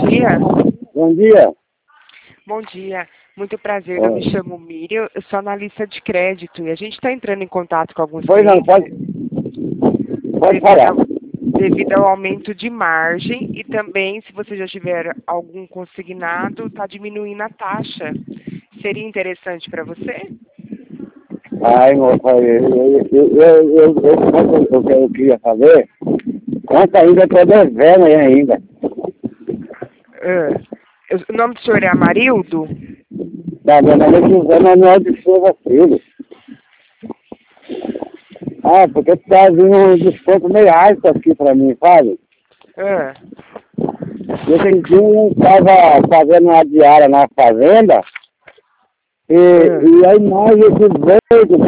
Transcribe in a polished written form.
dia. Bom dia. Bom dia. Muito prazer, eu me chamo Miriam, eu sou analista de crédito e a gente está entrando em contato com alguns Pois não, clientes pode falar. devido ao aumento de margem e também, se você já tiver algum consignado, está diminuindo a taxa. Seria interessante para você? Ai, moça, eu queria saber quanto ainda estou devendo aí ainda. O nome do senhor é Amarildo? Da meu nome é José Manuel de Souza Filho. Ah, porque está vindo um desconto meio alto aqui para mim, sabe? Esse dia eu estava fazendo uma diária na fazenda e aí mais esse doido